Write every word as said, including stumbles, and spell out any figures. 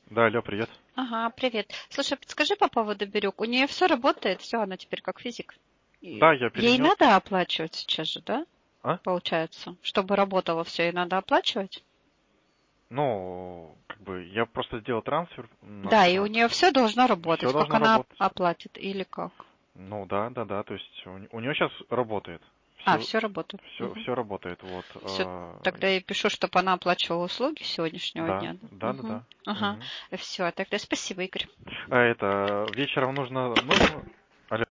Да, алло, привет. Ага, привет. Слушай, подскажи по поводу Бирюк. У нее все работает, все, она теперь как физик. Да, И я ей перенес. надо оплачивать сейчас же, да? А? Получается. Чтобы работало все, ей надо оплачивать? Ну, как бы, я просто сделал трансфер на Да, и у нее вчера. все должно Все работать. Как должно она оп- работать. оплатит или как? Ну да, да, да, то есть у, у нее сейчас работает. А, Все, все работает. все, все работает, вот. Все, а, тогда я пишу, чтобы она оплачивала услуги сегодняшнего Да, дня. да, Да? да, Угу. да. Ага. Мгм. Все, тогда спасибо, Игорь. А это вечером нужно, нужно. Алло.